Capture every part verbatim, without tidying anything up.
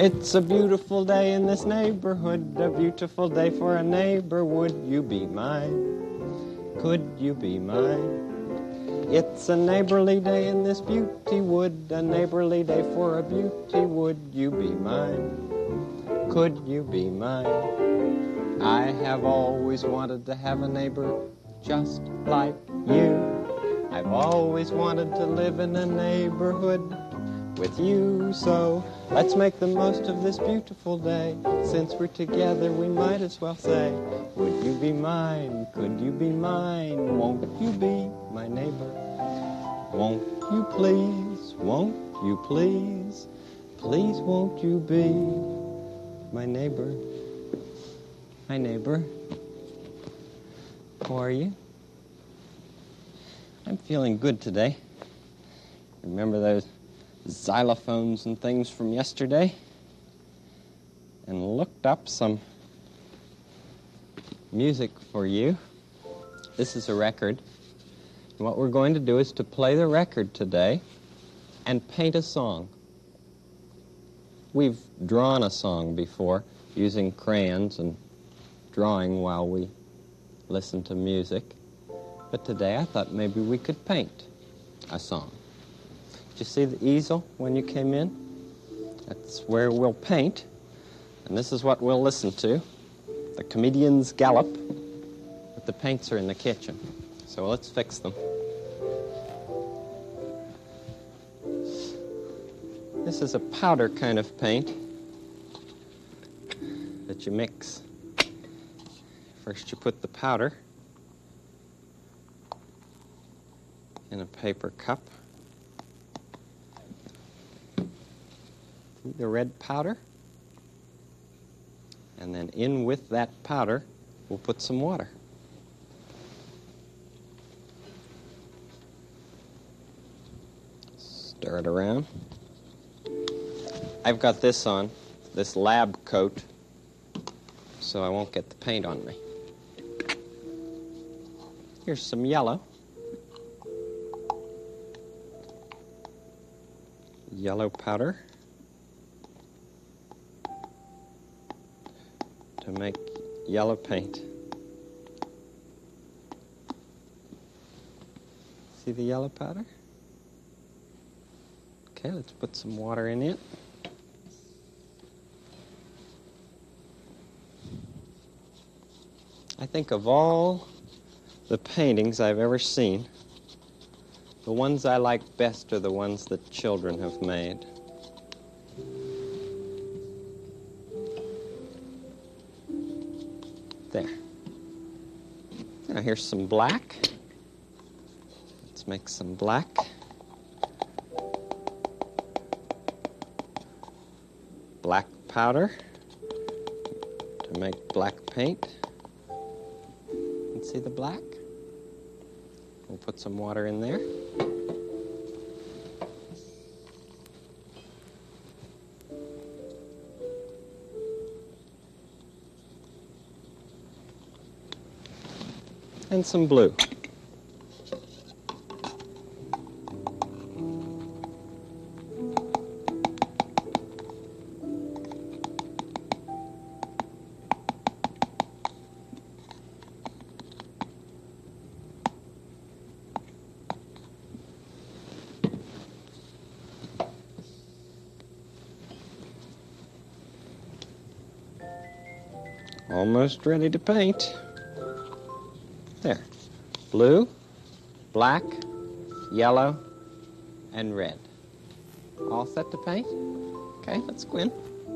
It's a beautiful day in this neighborhood, a beautiful day for a neighbor. Would you be mine? Could you be mine? It's a neighborly day in this beauty wood, a neighborly day for a beauty. Would you be mine? Could you be mine? I have always wanted to have a neighbor just like you. I've always wanted to live in a neighborhood with you, so let's make the most of this beautiful day. Since we're together, we might as well say, would you be mine? Could you be mine? Won't you be my neighbor? Won't you please? Won't you please? Please won't you be my neighbor? Hi, neighbor. How are you? I'm feeling good today. Remember those xylophones and things from yesterday? And looked up some music for you. This is a record. And what we're going to do is to play the record today and paint a song. We've drawn a song before using crayons and drawing while we listen to music. But today I thought maybe we could paint a song. Did you see the easel when you came in? That's where we'll paint. And this is what we'll listen to. The Comedian's Gallop. But the paints are in the kitchen. So let's fix them. This is a powder kind of paint that you mix. First you put the powder in a paper cup. The red powder. And then in with that powder, we'll put some water. Stir it around. I've got this on, this lab coat, so I won't get the paint on me. Here's some yellow. Yellow powder to make yellow paint. See the yellow powder? Okay, let's put some water in it. I think of all the paintings I've ever seen, the ones I like best are the ones that children have made. There. Now here's some black. Let's make some black. Black powder to make black paint. And see the black? We'll put some water in there. And some blue. Almost ready to paint. There. Blue, black, yellow, and red. All set to paint? Okay, let's go in.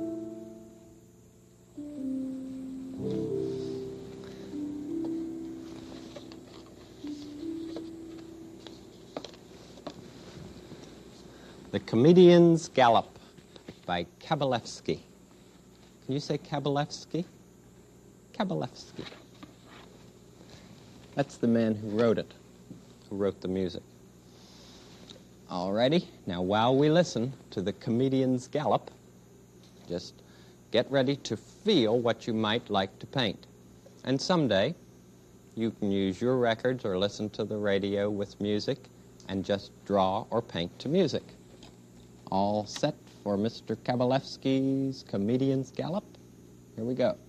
The Comedian's Gallop by Kabalevsky. Can you say Kabalevsky? Kabalevsky. That's the man who wrote it, who wrote the music. Alrighty, now while we listen to the Comedian's Gallop, just get ready to feel what you might like to paint. And someday, you can use your records or listen to the radio with music and just draw or paint to music. All set for for Mister Kabalevsky's Comedian's Gallop. Here we go.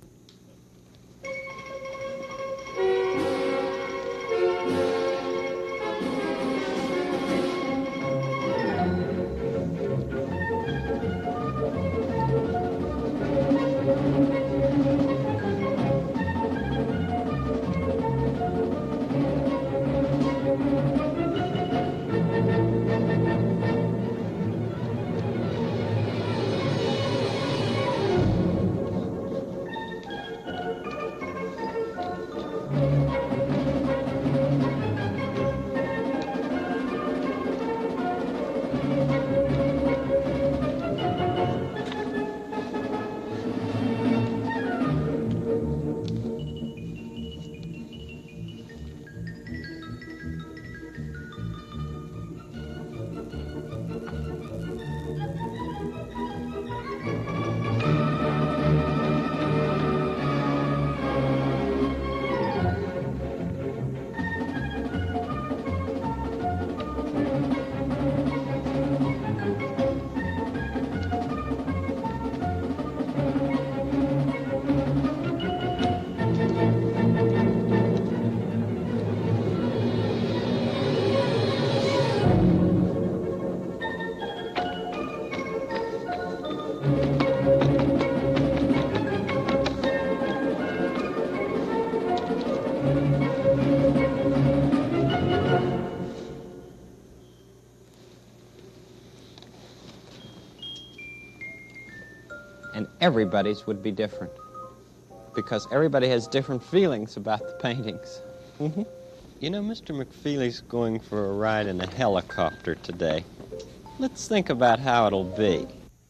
And everybody's would be different, because everybody has different feelings about the paintings. Mm-hmm. You know, Mister McFeely's going for a ride in a helicopter today. Let's think about how it'll be.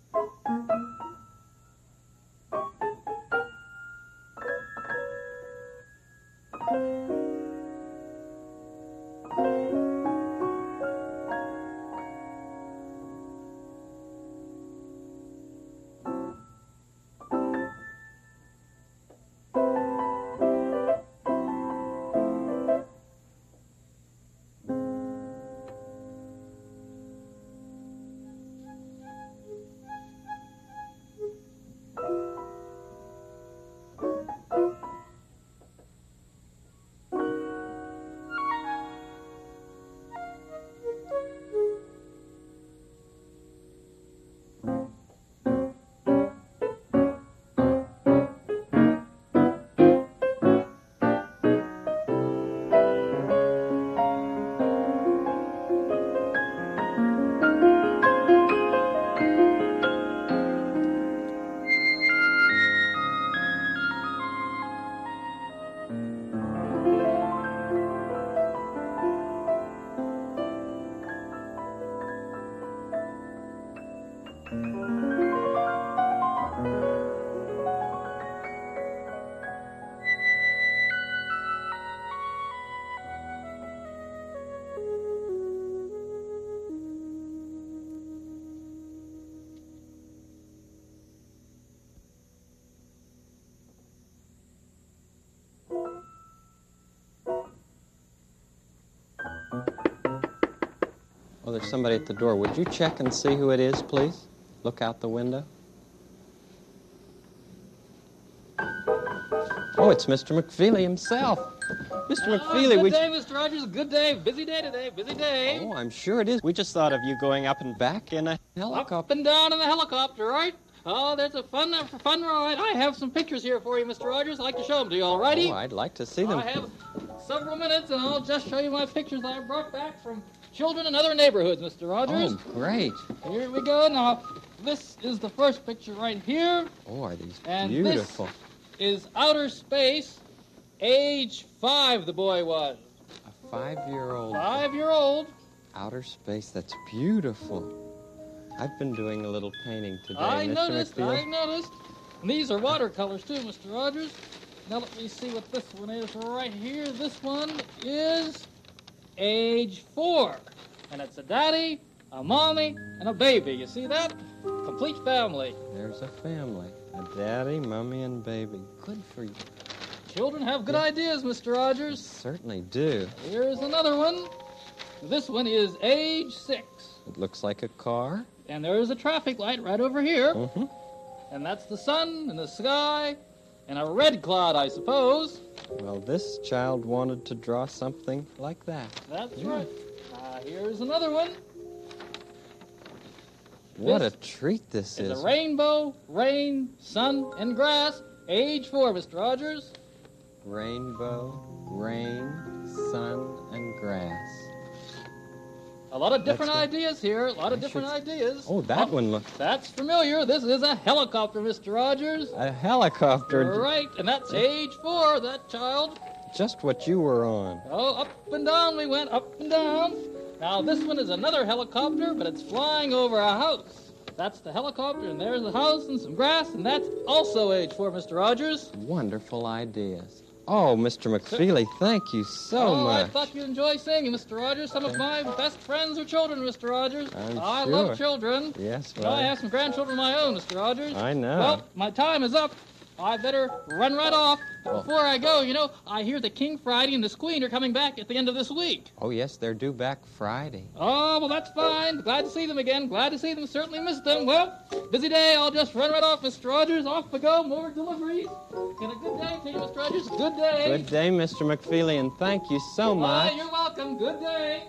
Oh, there's somebody at the door. Would you check and see who it is, please? Look out the window. Oh, it's Mister McFeely himself. Mister Oh, McFeely, good we... day, Mister Rogers. Good day. Busy day today. Busy day. Oh, I'm sure it is. We just thought of you going up and back in a helicopter. Up and down in the helicopter, right? Oh, there's a fun, uh, fun ride. I have some pictures here for you, Mister Rogers. I'd like to show them to you, all righty? Oh, I'd like to see them. I have several minutes, and I'll just show you my pictures I brought back from children in other neighborhoods, Mister Rogers. Oh, great. Here we go. Now, this is the first picture right here. Oh, are these and beautiful. This is outer space. Age five, the boy was. A five-year-old. Five-year-old. Outer space, that's beautiful. I've been doing a little painting today, I Mister noticed, McFeely. I noticed. And these are watercolors, too, Mister Rogers. Now, let me see what this one is right here. This one is age four. And it's a daddy, a mommy, and a baby. You see that? Complete family. There's a family. A daddy, mommy, and baby. Good for you. Children have good ideas, Mister Rogers. Certainly do. Here's another one. This one is age six. It looks like a car. and there is a traffic light right over here. Mm-hmm. And that's the sun and the sky and a red cloud, I suppose. Well, this child wanted to draw something like that. That's right. Uh, here's another one. What This a treat this It's is. a rainbow, rain, sun, and grass, age four, Mister Rogers. Rainbow, rain, sun, and grass. A lot of different That's what- ideas here, a lot of I different should- ideas. Oh, that one looks... That's familiar. This is a helicopter, Mister Rogers. A helicopter. Right, and that's age four, that child. Just what you were on. Oh, up and down we went, up and down. Now, this one is another helicopter, but it's flying over a house. That's the helicopter, and there's the house and some grass, and that's also age four, Mister Rogers. Wonderful ideas. Oh, Mister McFeely, thank you so oh, much. I thought you'd enjoy seeing Mister Rogers. Some of my best friends are children, Mister Rogers. I'm I sure. love children. Yes, You know, I well, have some grandchildren of my own, Mister Rogers. I know. Well, my time is up. I better run right off. Oh. Before I go, you know, I hear the King Friday and the Queen are coming back at the end of this week. Oh, yes, they're due back Friday. Oh, well, that's fine. Glad to see them again. Glad to see them. Certainly missed them. Well, busy day. I'll just run right off, Mister Rogers. Off we go. More deliveries. And a good day to you, Mister Rogers. Good day. Good day, Mister McFeely, and thank you so Oh, much. you're welcome. Good day.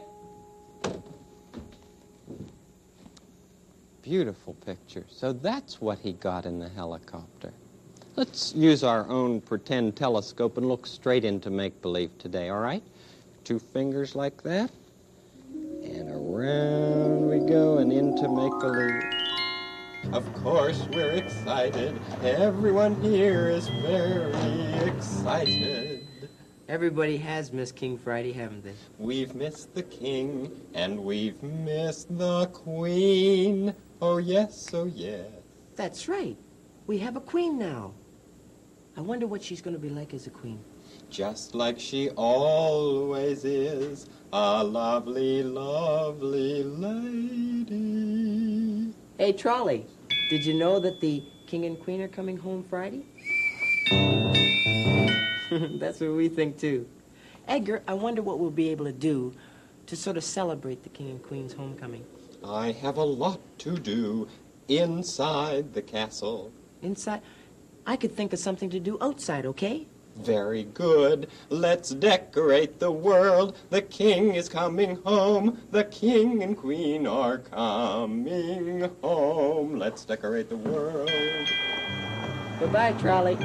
Beautiful picture. So that's what he got in the helicopter. Let's use our own pretend telescope and look straight into make-believe today, all right? Two fingers like that. And around we go and into make-believe. Of course, we're excited. Everyone here is very excited. Everybody has missed King Friday, haven't they? We've missed the king, and we've missed the queen. Oh, yes, oh, yes. That's right. We have a queen now. I wonder what she's going to be like as a queen. Just like she always is, a lovely, lovely lady. Hey, Trolley, did you know that the king and queen are coming home Friday? That's what we think, too. Edgar, I wonder what we'll be able to do to sort of celebrate the king and queen's homecoming. I have a lot to do inside the castle. Inside, I could think of something to do outside, okay? Very good. Let's decorate the world. The king is coming home. The king and queen are coming home. Let's decorate the world. Goodbye, Trolley.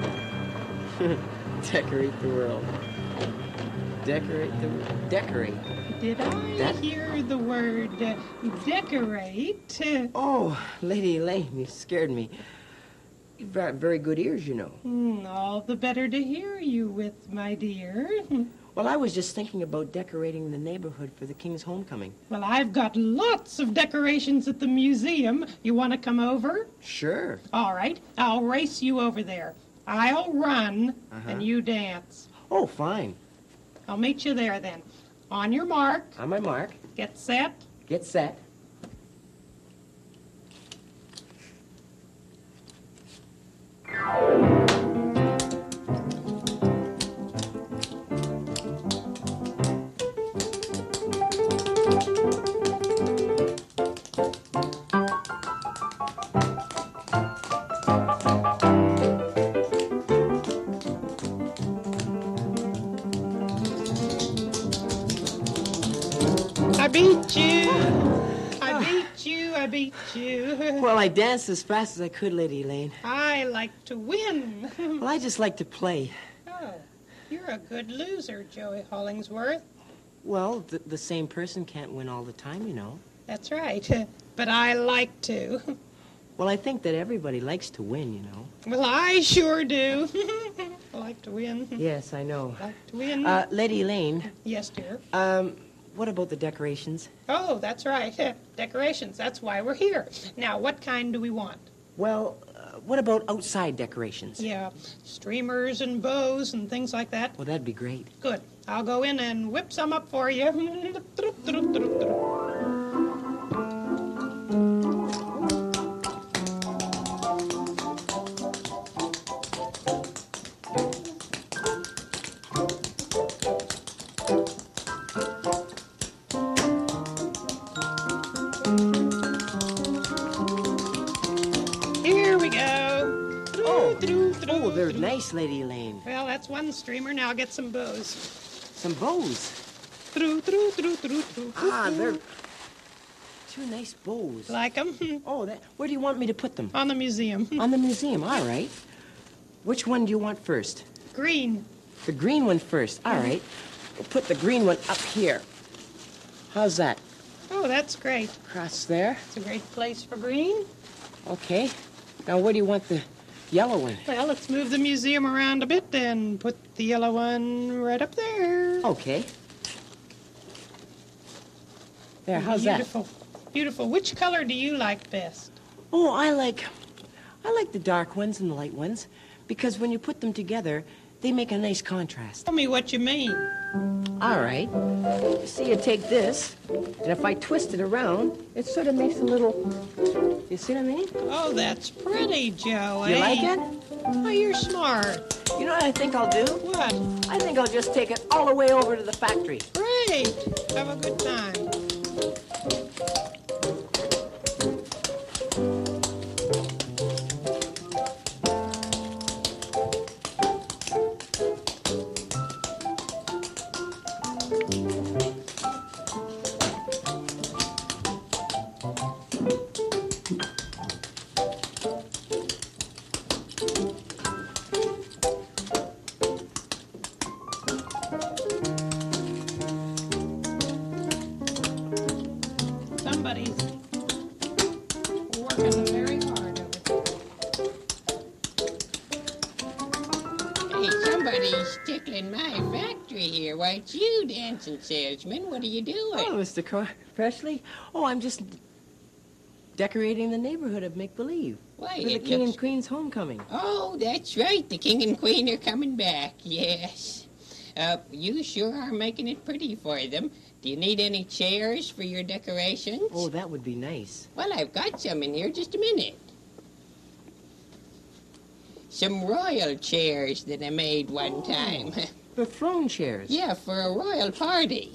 Decorate the world. Decorate the Decorate. Did I That- hear the word uh, decorate? Uh, Oh, Lady Elaine, you scared me. You've got very good ears, you know. hmm, all the better to hear you with, my dear. Well, I was just thinking about decorating the neighborhood for the king's homecoming. Well, I've got lots of decorations at the museum. You want to come over? Sure. All right, I'll race you over there. I'll run, Uh-huh. and you dance. Oh, fine. I'll meet you there then. On your mark, On my mark. get set. Get set. I beat you. I beat you. I beat you. Well, I danced as fast as I could, Lady Elaine. I like to win. Well, I just like to play. Oh, you're a good loser, Joey Hollingsworth. Well, the, the same person can't win all the time, you know. That's right. But I like to. Well, I think that everybody likes to win, you know. Well, I sure do. I like to win. Yes, I know. Like to win. Uh, Lady Elaine, Yes, dear. um, what about the decorations? Oh, that's right. Decorations. That's why we're here. Now, what kind do we want? Well, uh, what about outside decorations? Yeah, streamers and bows and things like that. Well, that'd be great. Good. I'll go in and whip some up for you. nice, Lady Elaine. Well, that's one streamer. Now I'll get some bows. Some bows. Through, through, through, through, through. Ah, they're two nice bows. Like them? Oh, that, where do you want me to put them? On the museum. On the museum, all right. Which one do you want first? Green. The green one first, all right. We'll put the green one up here. How's that? Oh, that's great. Across there. It's a great place for green. Okay. Now, where do you want the yellow one? Well, let's move the museum around a bit and put the yellow one right up there. Okay. There, how's Beautiful. that? Beautiful. Which color do you like best? Oh, I like, I like the dark ones and the light ones, because when you put them together, they make a nice contrast. Tell me what you mean. All right. You see, you take this, and if I twist it around, it sort of makes a little... You see what I mean? Oh, that's pretty, Joey. You like it? Oh, you're smart. You know what I think I'll do? What? I think I'll just take it all the way over to the factory. Great. Have a good time. Somebody's working very hard over there. Hey, somebody's tickling my factory here. Why, it's you, dancing salesman. What are you doing? Oh, Mister Car- Presley? Oh, I'm just decorating the neighborhood of make-believe Why, for the it King looks- and Queen's homecoming. Oh, that's right. The king and queen are coming back. Yes. Uh, you sure are making it pretty for them. Do you need any chairs for your decorations? Oh, that would be nice. Well, I've got some in here. Just a minute. Some royal chairs that I made one time. The throne chairs. Yeah, for a royal party.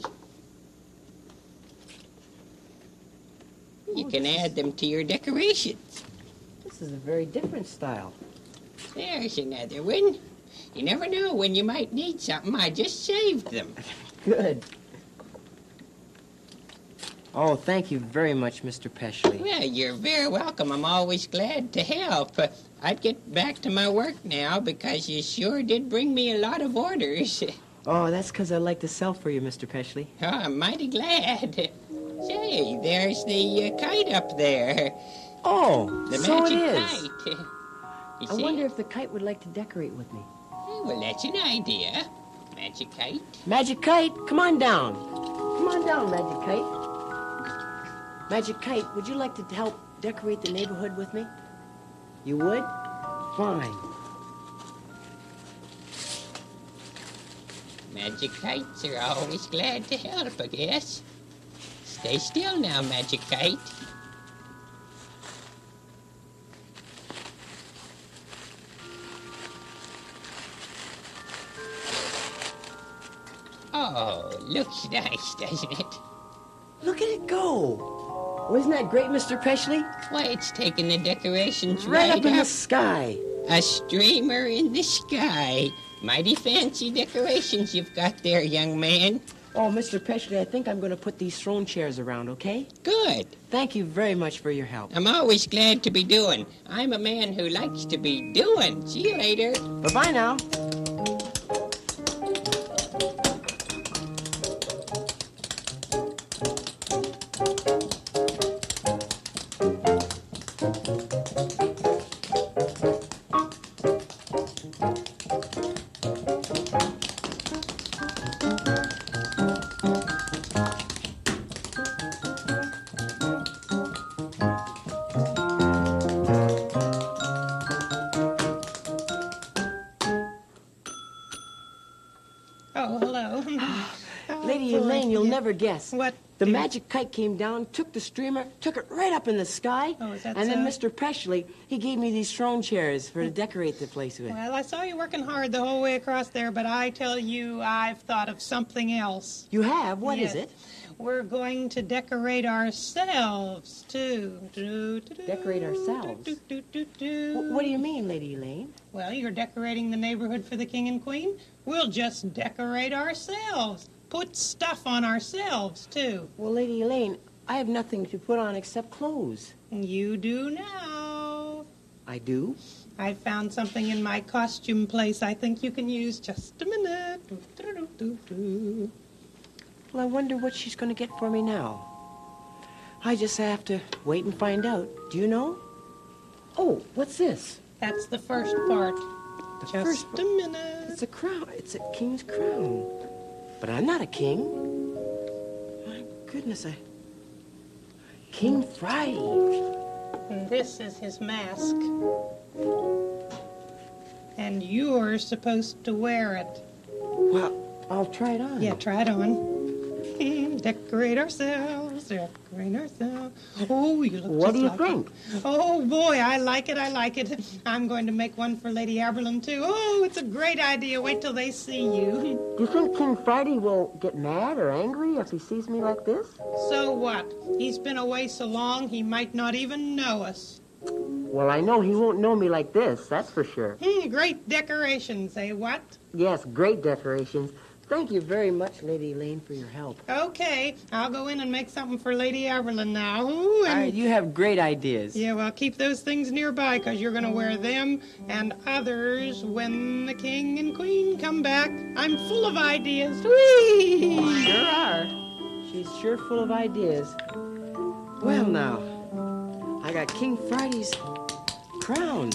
You can add them to your decorations. This is a very different style. There's another one. You never know when you might need something. I just saved them. Good. Oh, thank you very much, Mister Peschley. Well, you're very welcome. I'm always glad to help. Uh, I'd get back to my work now because you sure did bring me a lot of orders. Oh, that's because I like to sell for you, Mister Peschley. Oh, I'm mighty glad. Say, there's the uh, kite up there. Oh, The so it magic is. kite. You I see? wonder if the kite would like to decorate with me. Oh, well, that's an idea. Magic kite. Magic Kite, come on down. Come on down, Magic Kite. Magic Kite, would you like to help decorate the neighborhood with me? You would? Fine. Magic kites are always glad to help, I guess. Stay still now, Magic Kite. Oh, looks nice, doesn't it? Look at it go. Wasn't that great, Mister Peschley? Why, it's taking the decorations Right right, up in the sky. A streamer in the sky. Mighty fancy decorations you've got there, young man. Oh, Mister Peschley, I think I'm going to put these throne chairs around, okay? Good. Thank you very much for your help. I'm always glad to be doing. I'm a man who likes to be doing. See you later. Bye-bye now. Oh, hello. Oh, Lady boy. Elaine, you'll Yeah. never guess. What? The magic kite came down, took the streamer, took it right up in the sky. Oh, is that And so? then Mister Presley, he gave me these throne chairs for to decorate the place with. Well, I saw you working hard the whole way across there, but I tell you, I've thought of something else. You have? What is Yes. it? We're going to decorate ourselves, too. Do, do, do, Decorate ourselves? do, do, do, do. Wh- What do you mean, Lady Elaine? Well, you're decorating the neighborhood for the king and queen. We'll just decorate ourselves. Put stuff on ourselves, too. Well, Lady Elaine, I have nothing to put on except clothes. You do now. I do? I found something in my costume place I think you can use. Just a minute. Do, do, do, do, do. Well, I wonder what she's going to get for me now. I just have to wait and find out. Do you know? Oh, what's this? That's the first part. The Just first a minute. It's a crown. It's a king's crown. But I'm not a king. My goodness, I... King Friday. And this is his mask. And you're supposed to wear it. Well, I'll try it on. Yeah, try it on. Decorate ourselves, decorate ourselves. Oh, you look What just do you like think? it. Oh, boy, I like it, I like it. I'm going to make one for Lady Aberlin, too. Oh, it's a great idea. Wait till they see you. Do you think King Friday will get mad or angry if he sees me like this? So what? He's been away so long, he might not even know us. Well, I know he won't know me like this, that's for sure. Hmm, great decorations, eh, what? Yes, great decorations. Thank you very much, Lady Elaine, for your help. Okay, I'll go in and make something for Lady Aberlin now. Ooh, All and right, you have great ideas. yeah, well, keep those things nearby, because you're going to wear them and others when the king and queen come back. I'm full of ideas. Whee! Sure are. She's sure full of ideas. Well, now, I got King Friday's crown.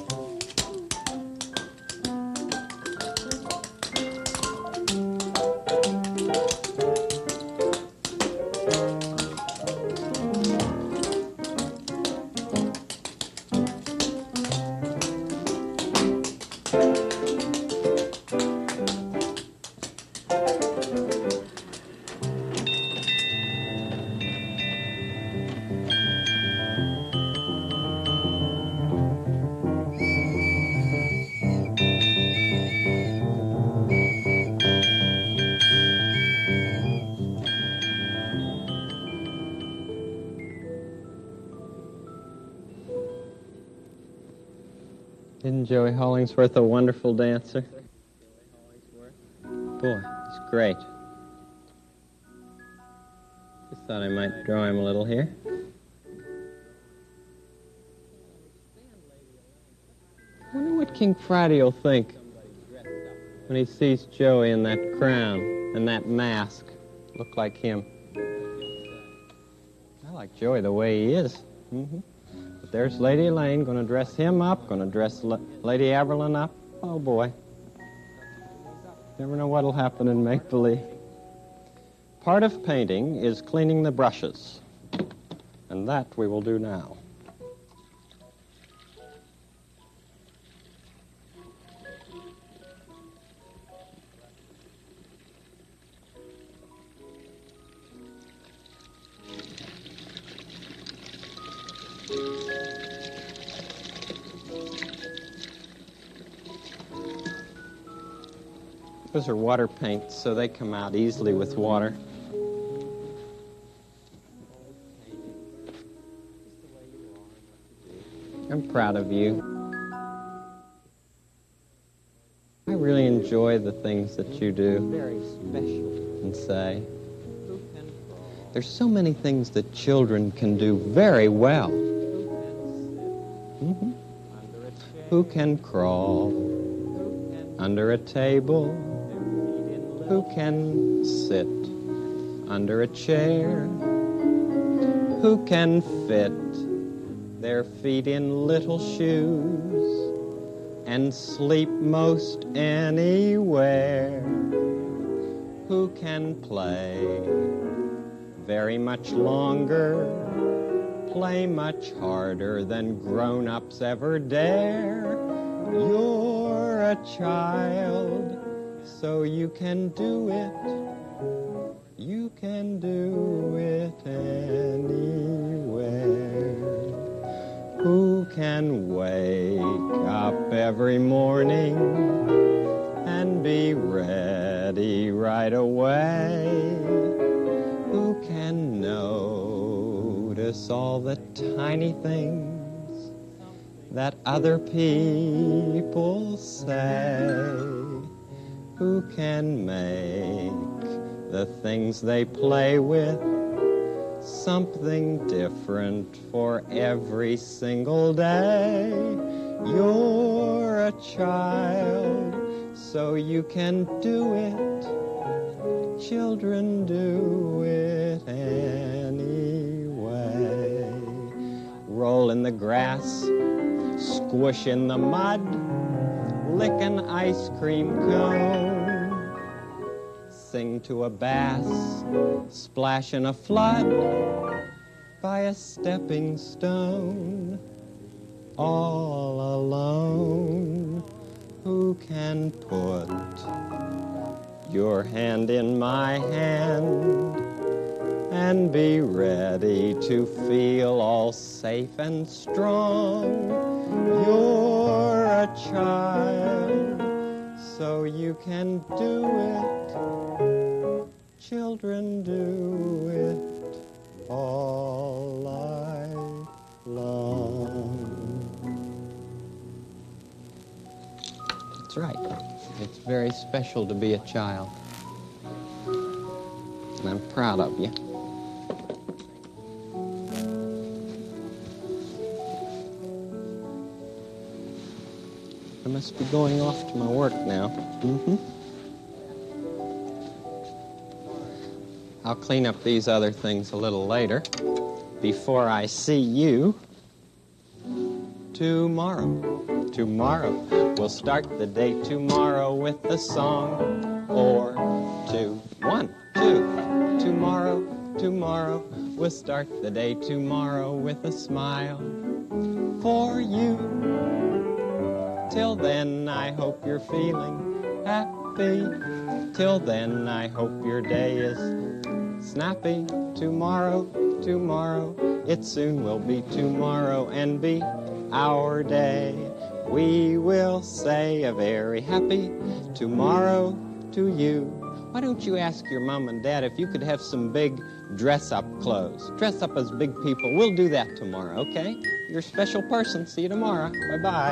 Isn't Joey Hollingsworth a wonderful dancer? Boy, he's great. Just thought I might draw him a little here. I wonder what King Friday will think when he sees Joey in that crown and that mask. Look like him. I like Joey the way he is. Mm-hmm. But there's Lady Elaine, going to dress him up, going to dress L- Lady Aberlin up. Oh, boy. Never know what'll happen in make-believe. Part of painting is cleaning the brushes, and that we will do now. Those are water paints, so they come out easily with water. I'm proud of you. I really enjoy the things that you do. Very special. And say. There's so many things that children can do very well. Mm-hmm. Who can crawl under a table? Who can sit under a chair? Who can fit their feet in little shoes and sleep most anywhere? Who can play very much longer, play much harder than grown-ups ever dare? You're a child, so you can do it. You can do every morning and be ready right away. Who can notice all the tiny things that other people say? Who can make the things they play with something different for every single day? You're a child, so you can do it. Children do it anyway. Roll in the grass, squish in the mud, lick an ice cream cone, sing to a bass, splash in a flood by a stepping stone. All alone, who can put your hand in my hand and be ready to feel all safe and strong? You're a child, so you can do it. Children do it all life long. That's right. It's very special to be a child. And I'm proud of you. I must be going off to my work now. Mm-hmm. I'll clean up these other things a little later before I see you tomorrow. Tomorrow. We'll start the day tomorrow with a song or two. One, two. Tomorrow, tomorrow. We'll start the day tomorrow with a smile for you. Till then, I hope you're feeling happy. Till then, I hope your day is snappy. Tomorrow, tomorrow. It soon will be tomorrow and be our day. We will say a very happy tomorrow to you. Why don't you ask your mom and dad if you could have some big dress-up clothes? Dress up as big people. We'll do that tomorrow, okay? You're a special person. See you tomorrow. Bye-bye.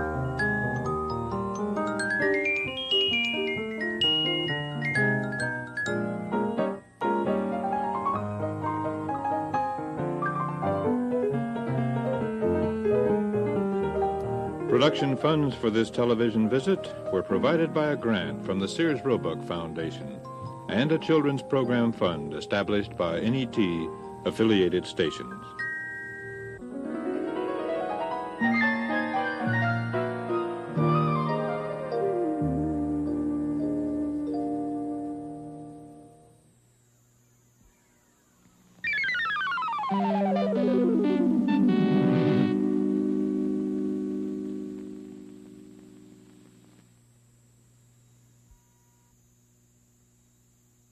Production funds for this television visit were provided by a grant from the Sears Roebuck Foundation and a children's program fund established by N E T affiliated stations.